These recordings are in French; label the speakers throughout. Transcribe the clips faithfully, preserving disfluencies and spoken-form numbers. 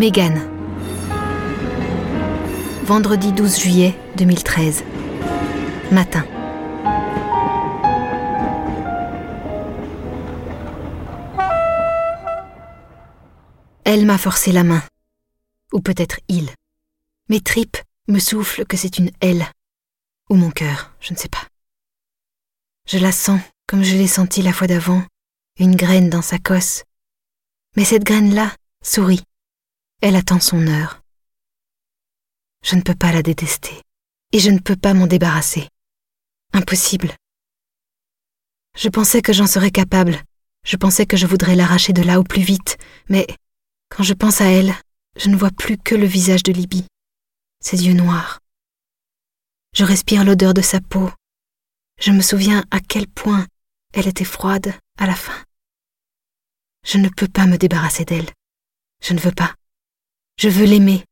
Speaker 1: Megan. Vendredi douze juillet deux mille treize. Matin. Elle m'a forcé la main. Ou peut-être il. Mes tripes me soufflent que c'est une elle. Ou mon cœur, je ne sais pas. Je la sens comme je l'ai sentie la fois d'avant, une graine dans sa cosse. Mais cette graine-là sourit. Elle attend son heure. Je ne peux pas la détester. Et je ne peux pas m'en débarrasser. Impossible. Je pensais que j'en serais capable. Je pensais que je voudrais l'arracher de là au plus vite. Mais quand je pense à elle, je ne vois plus que le visage de Libby. Ses yeux noirs. Je respire l'odeur de sa peau. Je me souviens à quel point elle était froide à la fin. Je ne peux pas me débarrasser d'elle. Je ne veux pas. Je veux l'aimer.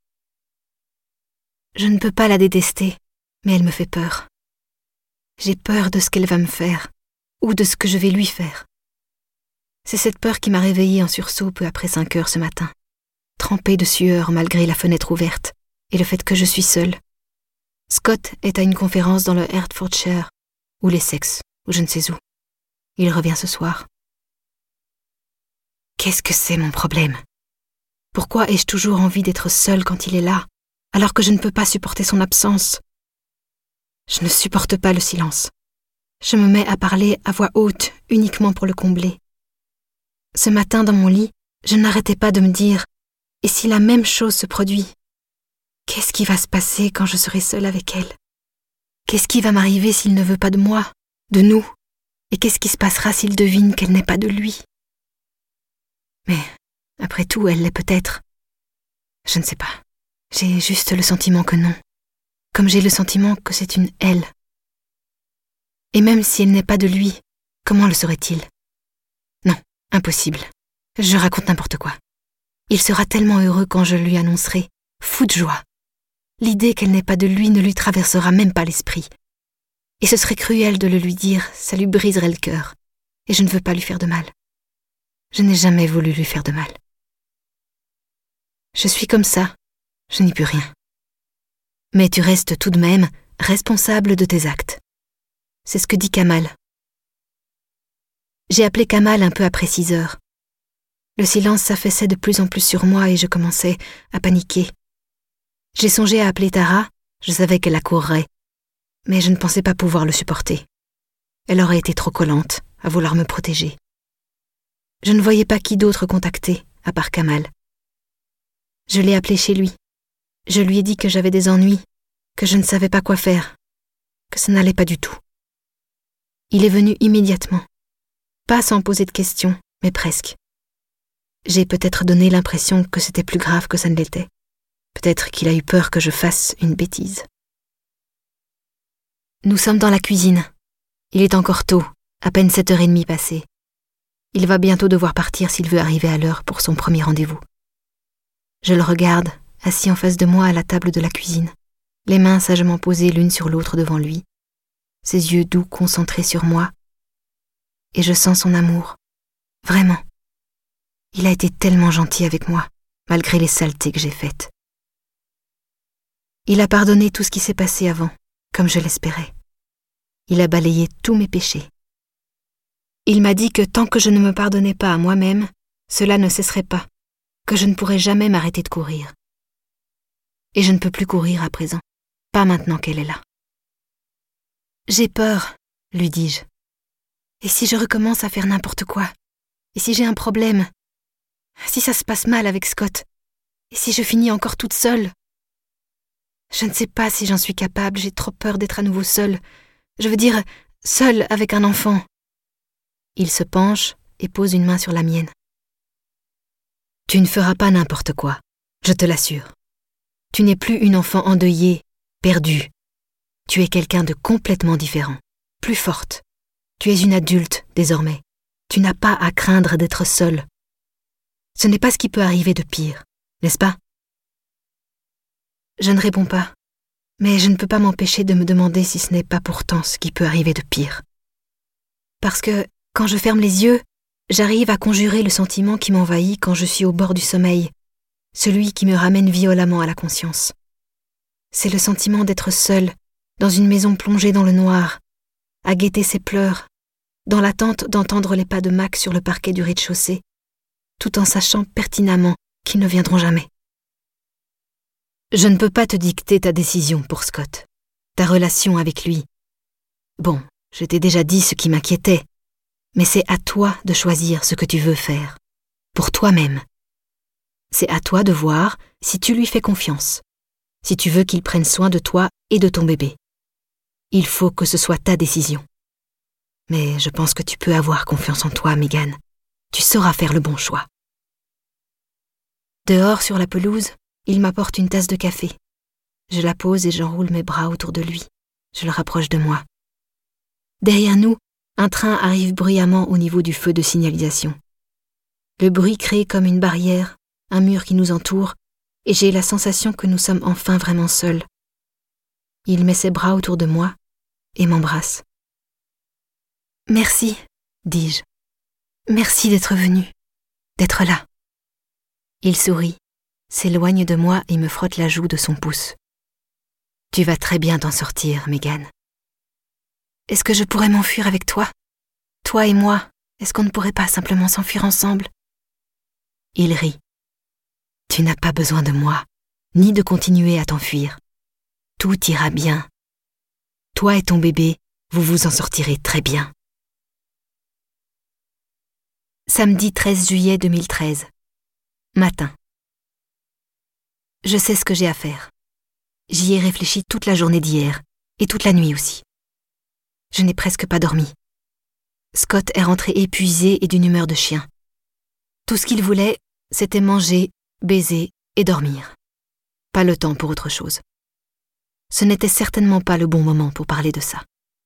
Speaker 1: Je ne peux pas la détester, mais elle me fait peur. J'ai peur de ce qu'elle va me faire, ou de ce que je vais lui faire. C'est cette peur qui m'a réveillée en sursaut peu après cinq heures ce matin, trempée de sueur malgré la fenêtre ouverte et le fait que je suis seule. Scott est à une conférence dans le Hertfordshire, ou l'Essex, ou je ne sais où. Il revient ce soir. Qu'est-ce que c'est mon problème ? Pourquoi ai-je toujours envie d'être seule quand il est là, alors que je ne peux pas supporter son absence ? Je ne supporte pas le silence. Je me mets à parler à voix haute, uniquement pour le combler. Ce matin, dans mon lit, je n'arrêtais pas de me dire « Et si la même chose se produit ? Qu'est-ce qui va se passer quand je serai seule avec elle ? Qu'est-ce qui va m'arriver s'il ne veut pas de moi, de nous ? Et qu'est-ce qui se passera s'il devine qu'elle n'est pas de lui ? Mais, après tout, elle l'est peut-être. Je ne sais pas. J'ai juste le sentiment que non. Comme j'ai le sentiment que c'est une elle. Et même si elle n'est pas de lui, comment le serait-il ? Non, impossible. Je raconte n'importe quoi. Il sera tellement heureux quand je lui annoncerai, fou de joie. L'idée qu'elle n'est pas de lui ne lui traversera même pas l'esprit. Et ce serait cruel de le lui dire, ça lui briserait le cœur. Et je ne veux pas lui faire de mal. Je n'ai jamais voulu lui faire de mal. Je suis comme ça, je n'y peux rien. Mais tu restes tout de même responsable de tes actes. C'est ce que dit Kamal. J'ai appelé Kamal un peu après six heures. Le silence s'affaissait de plus en plus sur moi et je commençais à paniquer. J'ai songé à appeler Tara, je savais qu'elle accourrait, mais je ne pensais pas pouvoir le supporter. Elle aurait été trop collante, à vouloir me protéger. Je ne voyais pas qui d'autre contacter, à part Kamal. Je l'ai appelé chez lui. Je lui ai dit que j'avais des ennuis, que je ne savais pas quoi faire, que ça n'allait pas du tout. Il est venu immédiatement. Pas sans poser de questions, mais presque. J'ai peut-être donné l'impression que c'était plus grave que ça ne l'était. Peut-être qu'il a eu peur que je fasse une bêtise. Nous sommes dans la cuisine. Il est encore tôt, à peine sept heures trente passées. Il va bientôt devoir partir s'il veut arriver à l'heure pour son premier rendez-vous. Je le regarde, assis en face de moi à la table de la cuisine, les mains sagement posées l'une sur l'autre devant lui, ses yeux doux concentrés sur moi, et je sens son amour. Vraiment. Il a été tellement gentil avec moi, malgré les saletés que j'ai faites. Il a pardonné tout ce qui s'est passé avant, comme je l'espérais. Il a balayé tous mes péchés. Il m'a dit que tant que je ne me pardonnais pas à moi-même, cela ne cesserait pas, que je ne pourrais jamais m'arrêter de courir. Et je ne peux plus courir à présent, pas maintenant qu'elle est là. J'ai peur, lui dis-je. Et si je recommence à faire n'importe quoi ? Et si j'ai un problème ? Si ça se passe mal avec Scott ? Et si je finis encore toute seule ? Je ne sais pas si j'en suis capable, j'ai trop peur d'être à nouveau seule. Je veux dire, seule avec un enfant. Il se penche et pose une main sur la mienne. Tu ne feras pas n'importe quoi, je te l'assure. Tu n'es plus une enfant endeuillée, perdue. Tu es quelqu'un de complètement différent, plus forte. Tu es une adulte, désormais. Tu n'as pas à craindre d'être seule. Ce n'est pas ce qui peut arriver de pire, n'est-ce pas ? Je ne réponds pas, mais je ne peux pas m'empêcher de me demander si ce n'est pas pourtant ce qui peut arriver de pire. Parce que, quand je ferme les yeux, j'arrive à conjurer le sentiment qui m'envahit quand je suis au bord du sommeil. celui qui me ramène violemment à la conscience. C'est le sentiment d'être seule, dans une maison plongée dans le noir, à guetter ses pleurs, dans l'attente d'entendre les pas de Mac sur le parquet du rez-de-chaussée, tout en sachant pertinemment qu'ils ne viendront jamais. Je ne peux pas te dicter ta décision pour Scott, ta relation avec lui. Bon, je t'ai déjà dit ce qui m'inquiétait, mais c'est à toi de choisir ce que tu veux faire, pour toi-même. C'est à toi de voir si tu lui fais confiance, si tu veux qu'il prenne soin de toi et de ton bébé. Il faut que ce soit ta décision. Mais je pense que tu peux avoir confiance en toi, Megan. Tu sauras faire le bon choix. Dehors sur la pelouse, il m'apporte une tasse de café. Je la pose et j'enroule mes bras autour de lui. Je le rapproche de moi. Derrière nous, un train arrive bruyamment au niveau du feu de signalisation. Le bruit crée comme une barrière, un mur qui nous entoure, et j'ai la sensation que nous sommes enfin vraiment seuls. Il met ses bras autour de moi et m'embrasse. « Merci, dis-je. Merci d'être venu, d'être là. » Il sourit, s'éloigne de moi et me frotte la joue de son pouce. « Tu vas très bien t'en sortir, Megan. » « Est-ce que je pourrais m'enfuir avec toi? Toi et moi, est-ce qu'on ne pourrait pas simplement s'enfuir ensemble? » Il rit. « Tu n'as pas besoin de moi, ni de continuer à t'enfuir. Tout ira bien. Toi et ton bébé, vous vous en sortirez très bien. » Samedi treize juillet deux mille treize. Matin. Je sais ce que j'ai à faire. J'y ai réfléchi toute la journée d'hier, et toute la nuit aussi. Je n'ai presque pas dormi. Scott est rentré épuisé et d'une humeur de chien. Tout ce qu'il voulait, c'était manger, baiser et dormir. Pas le temps pour autre chose. Ce n'était certainement pas le bon moment pour parler de ça.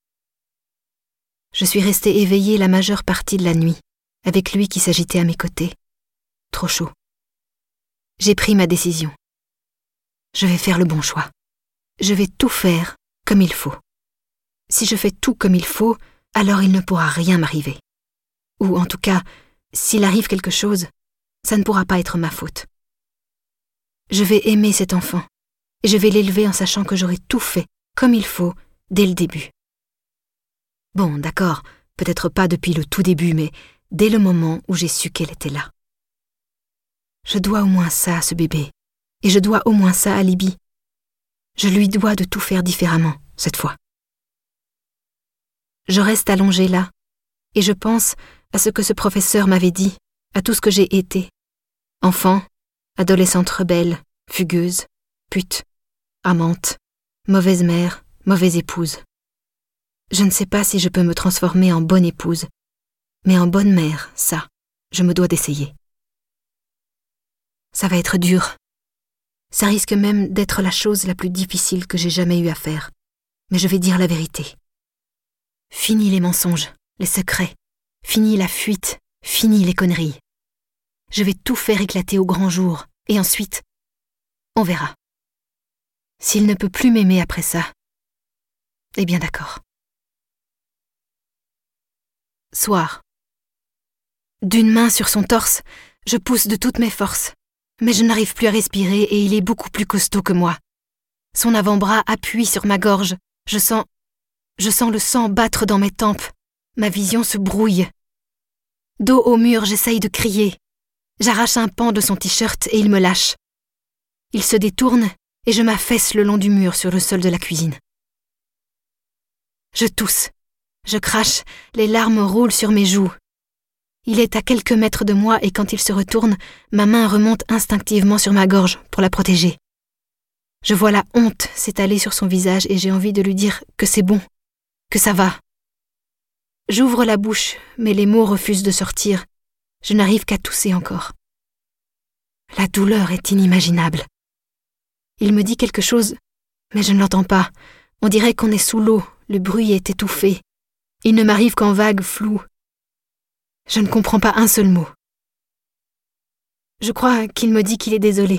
Speaker 1: Je suis restée éveillée la majeure partie de la nuit, avec lui qui s'agitait à mes côtés. Trop chaud. J'ai pris ma décision. Je vais faire le bon choix. Je vais tout faire comme il faut. Si je fais tout comme il faut, alors il ne pourra rien m'arriver. Ou en tout cas, s'il arrive quelque chose, ça ne pourra pas être ma faute. Je vais aimer cet enfant, et je vais l'élever en sachant que j'aurai tout fait comme il faut dès le début. Bon, d'accord, peut-être pas depuis le tout début, mais dès le moment où j'ai su qu'elle était là. Je dois au moins ça à ce bébé, et je dois au moins ça à Libby. Je lui dois de tout faire différemment, cette fois. Je reste allongée là, et je pense à ce que ce professeur m'avait dit, à tout ce que j'ai été. Enfant, adolescente rebelle, fugueuse, pute, amante, mauvaise mère, mauvaise épouse. Je ne sais pas si je peux me transformer en bonne épouse, mais en bonne mère, ça, je me dois d'essayer. Ça va être dur. Ça risque même d'être la chose la plus difficile que j'ai jamais eu à faire, mais je vais dire la vérité. Fini les mensonges, les secrets, fini la fuite, fini les conneries. Je vais tout faire éclater au grand jour, et ensuite, on verra. S'il ne peut plus m'aimer après ça, eh bien d'accord. Soir. D'une main sur son torse, je pousse de toutes mes forces, mais je n'arrive plus à respirer et il est beaucoup plus costaud que moi. Son avant-bras appuie sur ma gorge, je sens... Je sens le sang battre dans mes tempes. Ma vision se brouille. Dos au mur, j'essaye de crier. J'arrache un pan de son t-shirt et il me lâche. Il se détourne et je m'affaisse le long du mur sur le sol de la cuisine. Je tousse. Je crache, les larmes roulent sur mes joues. Il est à quelques mètres de moi et quand il se retourne, ma main remonte instinctivement sur ma gorge pour la protéger. Je vois la honte s'étaler sur son visage et j'ai envie de lui dire que c'est bon. Que ça va. J'ouvre la bouche, mais les mots refusent de sortir. Je n'arrive qu'à tousser encore. La douleur est inimaginable. Il me dit quelque chose, mais je ne l'entends pas. On dirait qu'on est sous l'eau, le bruit est étouffé. Il ne m'arrive qu'en vagues floues. Je ne comprends pas un seul mot. Je crois qu'il me dit qu'il est désolé.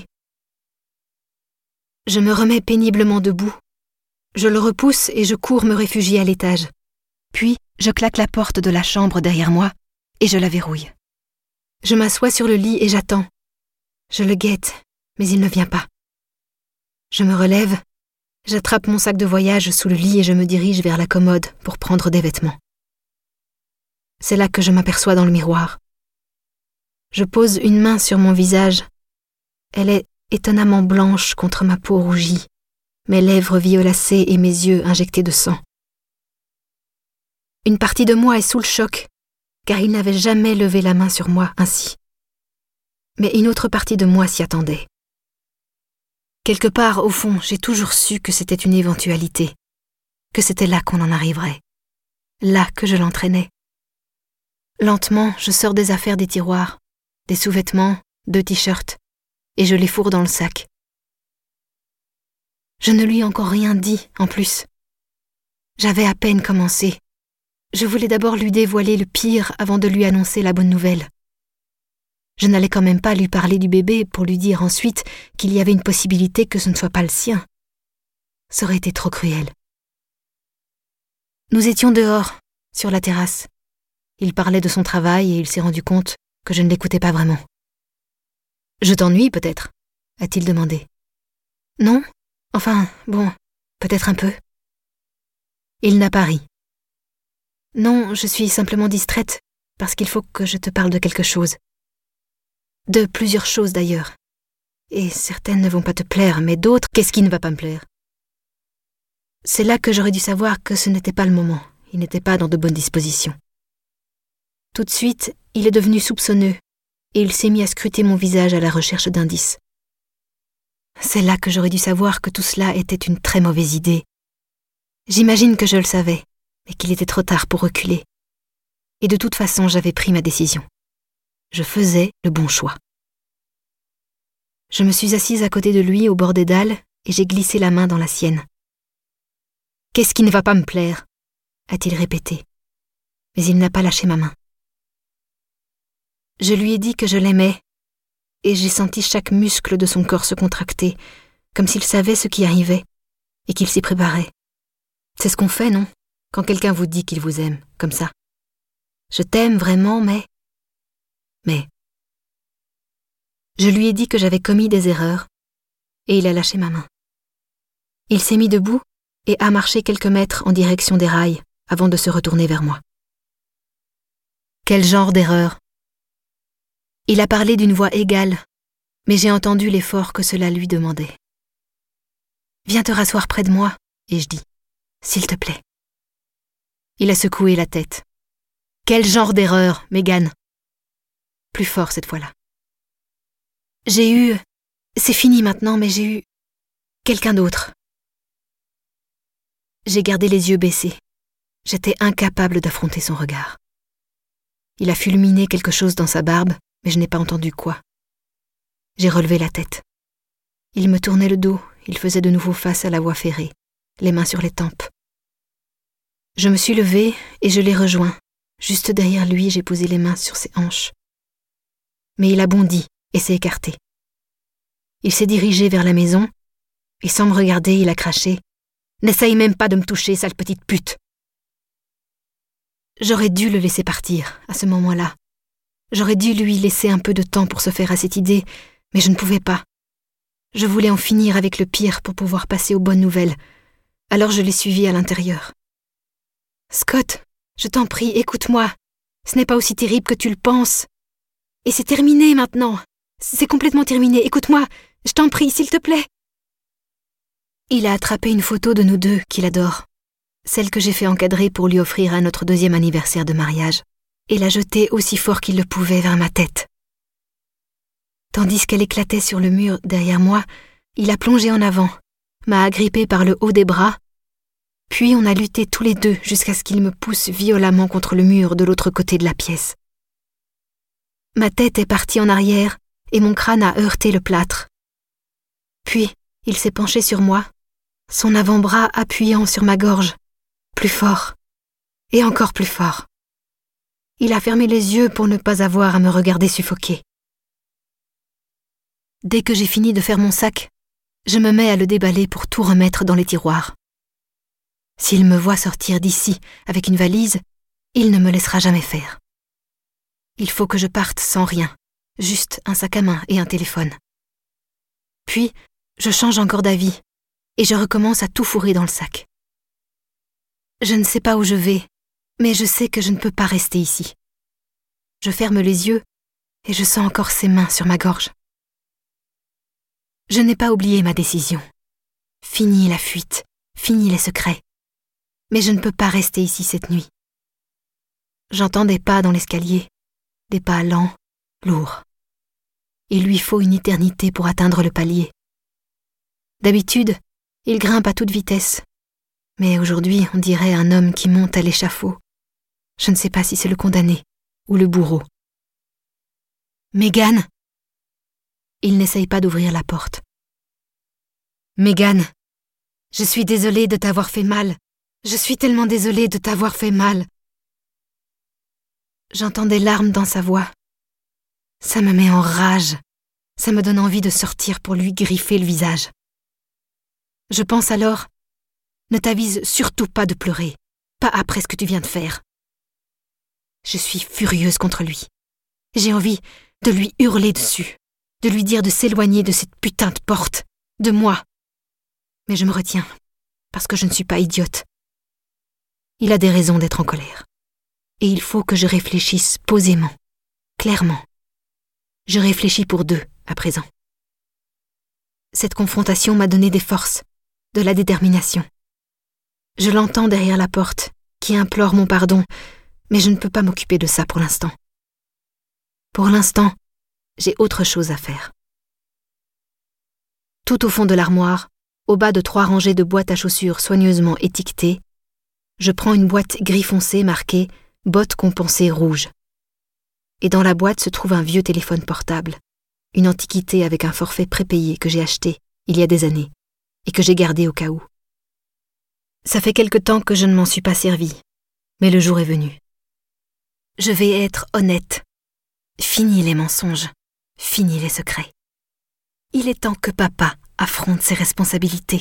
Speaker 1: Je me remets péniblement debout. Je le repousse et je cours me réfugier à l'étage. Puis, je claque la porte de la chambre derrière moi et je la verrouille. Je m'assois sur le lit et j'attends. Je le guette, mais il ne vient pas. Je me relève, j'attrape mon sac de voyage sous le lit et je me dirige vers la commode pour prendre des vêtements. C'est là que je m'aperçois dans le miroir. Je pose une main sur mon visage. Elle est étonnamment blanche contre ma peau rougie, mes lèvres violacées et mes yeux injectés de sang. Une partie de moi est sous le choc, car il n'avait jamais levé la main sur moi ainsi. Mais une autre partie de moi s'y attendait. Quelque part, au fond, j'ai toujours su que c'était une éventualité, que c'était là qu'on en arriverait, là que je l'entraînais. Lentement, je sors des affaires des tiroirs, des sous-vêtements, deux t-shirts, et je les fourre dans le sac. Je ne lui ai encore rien dit, en plus. J'avais à peine commencé. Je voulais d'abord lui dévoiler le pire avant de lui annoncer la bonne nouvelle. Je n'allais quand même pas lui parler du bébé pour lui dire ensuite qu'il y avait une possibilité que ce ne soit pas le sien. Ça aurait été trop cruel. Nous étions dehors, sur la terrasse. Il parlait de son travail et il s'est rendu compte que je ne l'écoutais pas vraiment. « Je t'ennuie peut-être ?» a-t-il demandé. « Non, enfin, bon, peut-être un peu. » Il n'a pas ri. « Non, je suis simplement distraite parce qu'il faut que je te parle de quelque chose. De plusieurs choses d'ailleurs. Et certaines ne vont pas te plaire, mais d'autres, qu'est-ce qui ne va pas me plaire ? C'est là que j'aurais dû savoir que ce n'était pas le moment. Il n'était pas dans de bonnes dispositions. Tout de suite, il est devenu soupçonneux et il s'est mis à scruter mon visage à la recherche d'indices. C'est là que j'aurais dû savoir que tout cela était une très mauvaise idée. J'imagine que je le savais, mais qu'il était trop tard pour reculer. Et de toute façon, j'avais pris ma décision. Je faisais le bon choix. Je me suis assise à côté de lui au bord des dalles et j'ai glissé la main dans la sienne. « Qu'est-ce qui ne va pas me plaire ?» a-t-il répété. Mais il n'a pas lâché ma main. Je lui ai dit que je l'aimais et j'ai senti chaque muscle de son corps se contracter, comme s'il savait ce qui arrivait et qu'il s'y préparait. C'est ce qu'on fait, non ? Quand quelqu'un vous dit qu'il vous aime, comme ça. Je t'aime vraiment, mais... Mais... Je lui ai dit que j'avais commis des erreurs, et il a lâché ma main. Il s'est mis debout et a marché quelques mètres en direction des rails avant de se retourner vers moi. Quel genre d'erreur ? Il a parlé d'une voix égale, mais j'ai entendu l'effort que cela lui demandait. Viens te rasseoir près de moi, ai-je dit, s'il te plaît. Il a secoué la tête. Quel genre d'erreur, Megan ? Plus fort cette fois-là. J'ai eu... C'est fini maintenant, mais j'ai eu... quelqu'un d'autre. J'ai gardé les yeux baissés. J'étais incapable d'affronter son regard. Il a fulminé quelque chose dans sa barbe, mais je n'ai pas entendu quoi. J'ai relevé la tête. Il me tournait le dos, il faisait de nouveau face à la voie ferrée, les mains sur les tempes. Je me suis levée et je l'ai rejoint. Juste derrière lui, j'ai posé les mains sur ses hanches. Mais il a bondi et s'est écarté. Il s'est dirigé vers la maison et sans me regarder, il a craché « N'essaye même pas de me toucher, sale petite pute !» J'aurais dû le laisser partir, à ce moment-là. J'aurais dû lui laisser un peu de temps pour se faire à cette idée, mais je ne pouvais pas. Je voulais en finir avec le pire pour pouvoir passer aux bonnes nouvelles. Alors je l'ai suivi à l'intérieur. « Scott, je t'en prie, écoute-moi. Ce n'est pas aussi terrible que tu le penses. Et c'est terminé maintenant. C'est complètement terminé. Écoute-moi, je t'en prie, s'il te plaît. » Il a attrapé une photo de nous deux qu'il adore, celle que j'ai fait encadrer pour lui offrir à notre deuxième anniversaire de mariage, et l'a jetée aussi fort qu'il le pouvait vers ma tête. Tandis qu'elle éclatait sur le mur derrière moi, il a plongé en avant, m'a agrippée par le haut des bras, puis on a lutté tous les deux jusqu'à ce qu'il me pousse violemment contre le mur de l'autre côté de la pièce. Ma tête est partie en arrière et mon crâne a heurté le plâtre. Puis, il s'est penché sur moi, son avant-bras appuyant sur ma gorge, plus fort, et encore plus fort. Il a fermé les yeux pour ne pas avoir à me regarder suffoquer. Dès que j'ai fini de faire mon sac, je me mets à le déballer pour tout remettre dans les tiroirs. S'il me voit sortir d'ici avec une valise, il ne me laissera jamais faire. Il faut que je parte sans rien, juste un sac à main et un téléphone. Puis, je change encore d'avis et je recommence à tout fourrer dans le sac. Je ne sais pas où je vais, mais je sais que je ne peux pas rester ici. Je ferme les yeux et je sens encore ses mains sur ma gorge. Je n'ai pas oublié ma décision. Fini la fuite, fini les secrets. Mais je ne peux pas rester ici cette nuit. J'entends des pas dans l'escalier, des pas lents, lourds. Il lui faut une éternité pour atteindre le palier. D'habitude, il grimpe à toute vitesse. Mais aujourd'hui, on dirait un homme qui monte à l'échafaud. Je ne sais pas si c'est le condamné ou le bourreau. Mégane! Il n'essaye pas d'ouvrir la porte. Mégane, je suis désolée de t'avoir fait mal. Je suis tellement désolée de t'avoir fait mal. J'entends des larmes dans sa voix. Ça me met en rage. Ça me donne envie de sortir pour lui griffer le visage. Je pense alors, ne t'avise surtout pas de pleurer, pas après ce que tu viens de faire. Je suis furieuse contre lui. J'ai envie de lui hurler dessus, de lui dire de s'éloigner de cette putain de porte, de moi. Mais je me retiens, parce que je ne suis pas idiote. Il a des raisons d'être en colère. Et il faut que je réfléchisse posément, clairement. Je réfléchis pour deux, à présent. Cette confrontation m'a donné des forces, de la détermination. Je l'entends derrière la porte, qui implore mon pardon, mais je ne peux pas m'occuper de ça pour l'instant. Pour l'instant, j'ai autre chose à faire. Tout au fond de l'armoire, au bas de trois rangées de boîtes à chaussures soigneusement étiquetées, je prends une boîte gris foncé marquée « bottes compensées rouge ». Et dans la boîte se trouve un vieux téléphone portable, une antiquité avec un forfait prépayé que j'ai acheté il y a des années et que j'ai gardé au cas où. Ça fait quelque temps que je ne m'en suis pas servi, mais le jour est venu. Je vais être honnête. Fini les mensonges, fini les secrets. Il est temps que papa affronte ses responsabilités.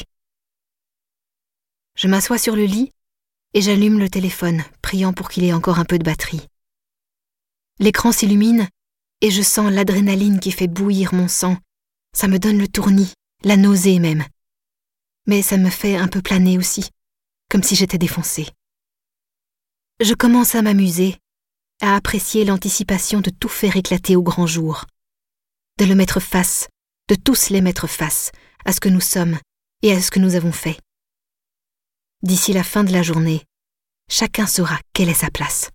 Speaker 1: Je m'assois sur le lit et j'allume le téléphone, priant pour qu'il ait encore un peu de batterie. L'écran s'illumine et je sens l'adrénaline qui fait bouillir mon sang. Ça me donne le tournis, la nausée même. Mais ça me fait un peu planer aussi, comme si j'étais défoncée. Je commence à m'amuser, à apprécier l'anticipation de tout faire éclater au grand jour, de le mettre face, de tous les mettre face à ce que nous sommes et à ce que nous avons fait. D'ici la fin de la journée, chacun saura quelle est sa place.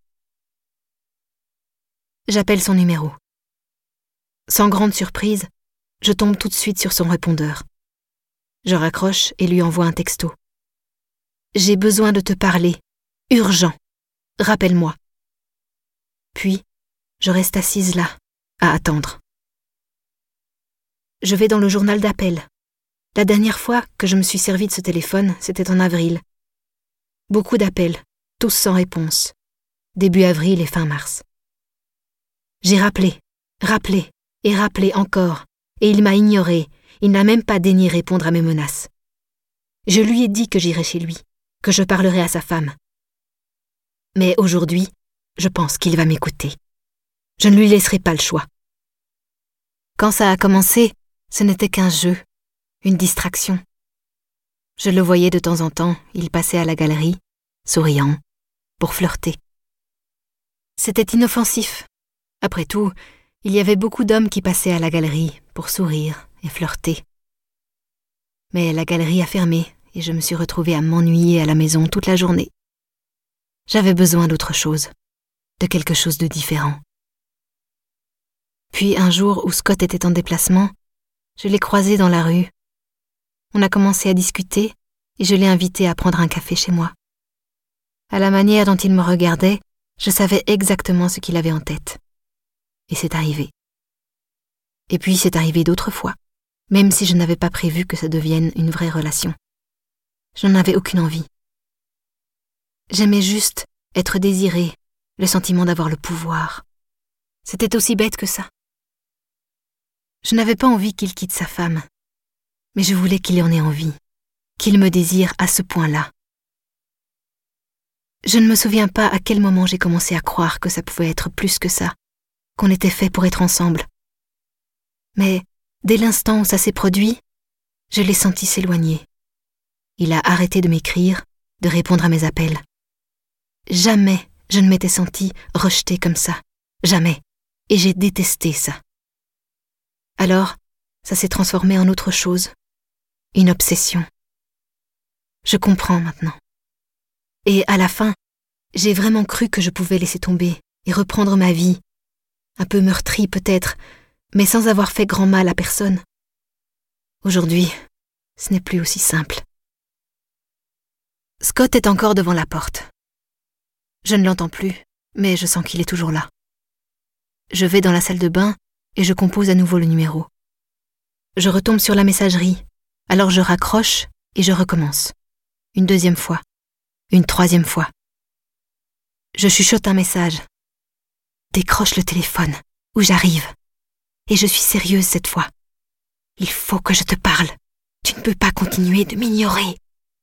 Speaker 1: J'appelle son numéro. Sans grande surprise, je tombe tout de suite sur son répondeur. Je raccroche et lui envoie un texto. « J'ai besoin de te parler. Urgent. Rappelle-moi. » Puis, je reste assise là, à attendre. Je vais dans le journal d'appel. La dernière fois que je me suis servi de ce téléphone, c'était en avril. Beaucoup d'appels, tous sans réponse. Début avril et fin mars. J'ai rappelé, rappelé et rappelé encore, et il m'a ignoré, il n'a même pas daigné répondre à mes menaces. Je lui ai dit que j'irais chez lui, que je parlerais à sa femme. Mais aujourd'hui, je pense qu'il va m'écouter. Je ne lui laisserai pas le choix. Quand ça a commencé, ce n'était qu'un jeu, une distraction. Je le voyais de temps en temps, il passait à la galerie, souriant, pour flirter. C'était inoffensif. Après tout, il y avait beaucoup d'hommes qui passaient à la galerie pour sourire et flirter. Mais la galerie a fermé et je me suis retrouvée à m'ennuyer à la maison toute la journée. J'avais besoin d'autre chose, de quelque chose de différent. Puis un jour où Scott était en déplacement, je l'ai croisé dans la rue. On a commencé à discuter et je l'ai invité à prendre un café chez moi. À la manière dont il me regardait, je savais exactement ce qu'il avait en tête. Et c'est arrivé. Et puis c'est arrivé d'autres fois, même si je n'avais pas prévu que ça devienne une vraie relation. Je n'en avais aucune envie. J'aimais juste être désirée, le sentiment d'avoir le pouvoir. C'était aussi bête que ça. Je n'avais pas envie qu'il quitte sa femme, mais je voulais qu'il en ait envie, qu'il me désire à ce point-là. Je ne me souviens pas à quel moment j'ai commencé à croire que ça pouvait être plus que ça, qu'on était fait pour être ensemble. Mais Dès l'instant où ça s'est produit, je l'ai senti s'éloigner. Il a arrêté de m'écrire, de répondre à mes appels. Jamais je ne m'étais sentie rejetée comme ça. Jamais. Et j'ai détesté ça. Alors, ça s'est transformé en autre chose. Une obsession. Je comprends maintenant. Et à la fin, j'ai vraiment cru que je pouvais laisser tomber et reprendre ma vie. Un peu meurtrie peut-être, mais sans avoir fait grand mal à personne. Aujourd'hui, ce n'est plus aussi simple. Scott est encore devant la porte. Je ne l'entends plus, mais je sens qu'il est toujours là. Je vais dans la salle de bain et je compose à nouveau le numéro. Je retombe sur la messagerie, alors je raccroche et je recommence. Une deuxième fois, une troisième fois. Je chuchote un message. Décroche le téléphone, ou j'arrive. Et je suis sérieuse cette fois. Il faut que je te parle. Tu ne peux pas continuer de m'ignorer.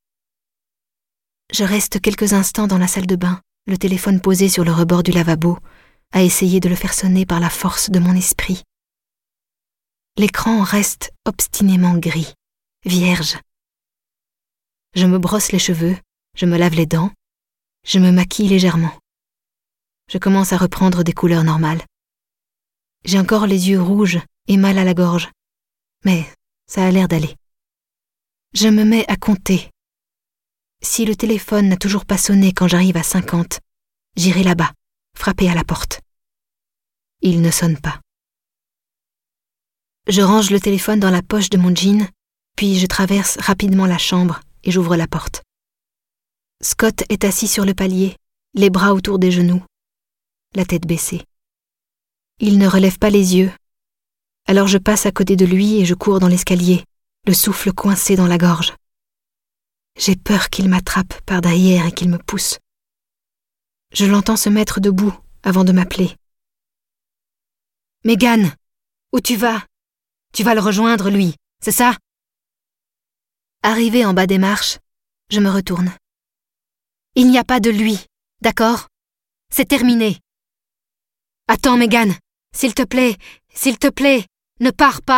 Speaker 1: Je reste quelques instants dans la salle de bain, le téléphone posé sur le rebord du lavabo, à essayer de le faire sonner par la force de mon esprit. L'écran reste obstinément gris, vierge. Je me brosse les cheveux, je me lave les dents, je me maquille légèrement. Je commence à reprendre des couleurs normales. J'ai encore les yeux rouges et mal à la gorge, mais ça a l'air d'aller. Je me mets à compter. Si le téléphone n'a toujours pas sonné quand j'arrive à cinquante, j'irai là-bas, frapper à la porte. Il ne sonne pas. Je range le téléphone dans la poche de mon jean, puis je traverse rapidement la chambre et j'ouvre la porte. Scott est assis sur le palier, les bras autour des genoux, la tête baissée. Il ne relève pas les yeux. Alors je passe à côté de lui et je cours dans l'escalier, le souffle coincé dans la gorge. J'ai peur qu'il m'attrape par derrière et qu'il me pousse. Je l'entends se mettre debout avant de m'appeler. « Megan, où tu vas ? Tu vas le rejoindre, lui, c'est ça ?» Arrivée en bas des marches, je me retourne. « Il n'y a pas de lui, d'accord ? C'est terminé. Attends, Megan, s'il te plaît, s'il te plaît, ne pars pas !»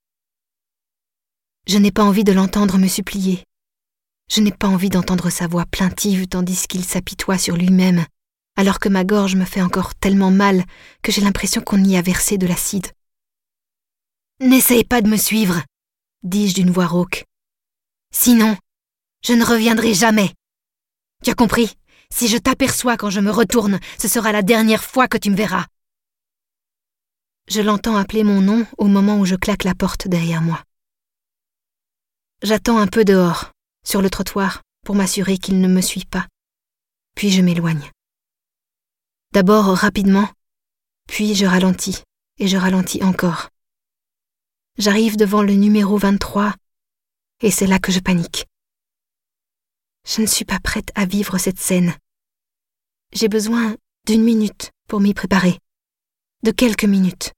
Speaker 1: Je n'ai pas envie de l'entendre me supplier. Je n'ai pas envie d'entendre sa voix plaintive tandis qu'il s'apitoie sur lui-même, alors que ma gorge me fait encore tellement mal que j'ai l'impression qu'on y a versé de l'acide. « N'essaye pas de me suivre, » dis-je d'une voix rauque. « Sinon, je ne reviendrai jamais. Tu as compris ? Si je t'aperçois quand je me retourne, ce sera la dernière fois que tu me verras. » Je l'entends appeler mon nom au moment où je claque la porte derrière moi. J'attends un peu dehors, sur le trottoir, pour m'assurer qu'il ne me suit pas. Puis je m'éloigne. D'abord rapidement, puis je ralentis, et je ralentis encore. J'arrive devant le numéro vingt-trois, et c'est là que je panique. Je ne suis pas prête à vivre cette scène. J'ai besoin d'une minute pour m'y préparer. De quelques minutes.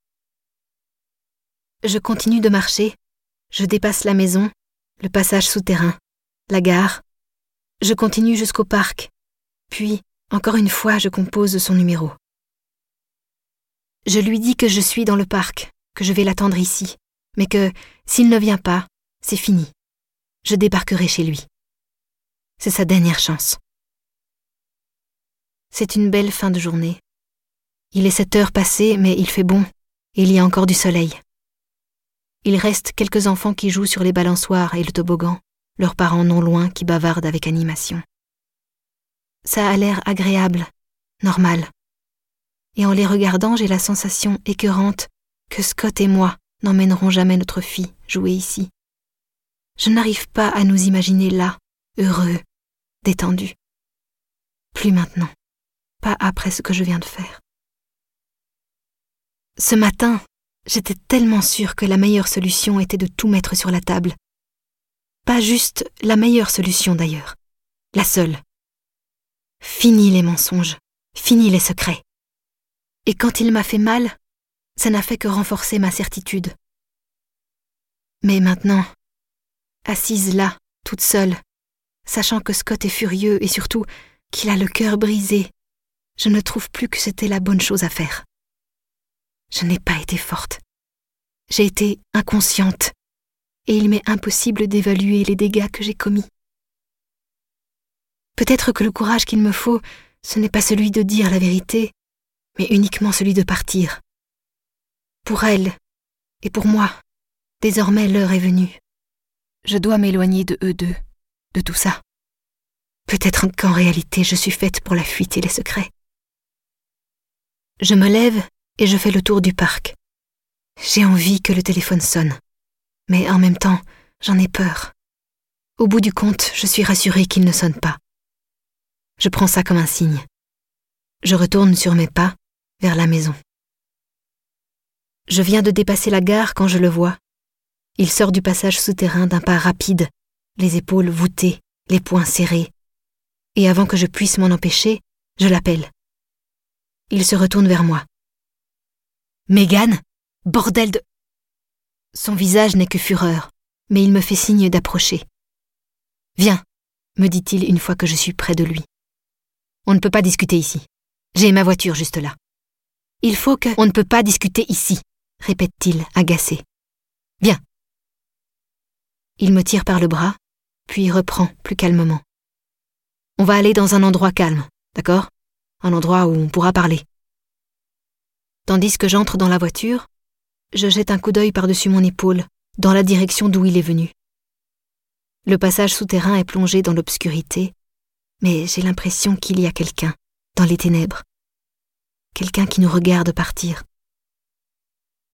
Speaker 1: Je continue de marcher, je dépasse la maison, le passage souterrain, la gare. Je continue jusqu'au parc, puis, encore une fois, je compose son numéro. Je lui dis que je suis dans le parc, que je vais l'attendre ici, mais que, s'il ne vient pas, c'est fini. Je débarquerai chez lui. C'est sa dernière chance. C'est une belle fin de journée. Il est sept heures passées, mais il fait bon, et il y a encore du soleil. Il reste quelques enfants qui jouent sur les balançoires et le toboggan, leurs parents non loin qui bavardent avec animation. Ça a l'air agréable, normal. Et en les regardant, j'ai la sensation écœurante que Scott et moi n'emmènerons jamais notre fille jouer ici. Je n'arrive pas à nous imaginer là, heureux, détendus. Plus maintenant, pas après ce que je viens de faire. Ce matin, j'étais tellement sûre que la meilleure solution était de tout mettre sur la table. Pas juste la meilleure solution d'ailleurs, la seule. Fini les mensonges, fini les secrets. Et quand il m'a fait mal, ça n'a fait que renforcer ma certitude. Mais maintenant, assise là, toute seule, sachant que Scott est furieux et surtout qu'il a le cœur brisé, je ne trouve plus que c'était la bonne chose à faire. Je n'ai pas été forte. J'ai été inconsciente, et il m'est impossible d'évaluer les dégâts que j'ai commis. Peut-être que le courage qu'il me faut, ce n'est pas celui de dire la vérité, mais uniquement celui de partir. Pour elle, et pour moi, désormais l'heure est venue. Je dois m'éloigner de eux deux, de tout ça. Peut-être qu'en réalité, je suis faite pour la fuite et les secrets. Je me lève et je fais le tour du parc. J'ai envie que le téléphone sonne, mais en même temps, j'en ai peur. Au bout du compte, je suis rassurée qu'il ne sonne pas. Je prends ça comme un signe. Je retourne sur mes pas, vers la maison. Je viens de dépasser la gare quand je le vois. Il sort du passage souterrain d'un pas rapide, les épaules voûtées, les poings serrés. Et avant que je puisse m'en empêcher, je l'appelle. Il se retourne vers moi. « Mégane, bordel de... » Son visage n'est que fureur, mais il me fait signe d'approcher. « Viens, » me dit-il une fois que je suis près de lui. « On ne peut pas discuter ici. J'ai ma voiture juste là. »« Il faut que... »« On ne peut pas discuter ici, » répète-t-il, agacé. « Viens. » Il me tire par le bras, puis reprend plus calmement. « On va aller dans un endroit calme, d'accord ? Un endroit où on pourra parler. » Tandis que j'entre dans la voiture, je jette un coup d'œil par-dessus mon épaule, dans la direction d'où il est venu. Le passage souterrain est plongé dans l'obscurité, mais j'ai l'impression qu'il y a quelqu'un, dans les ténèbres. Quelqu'un qui nous regarde partir.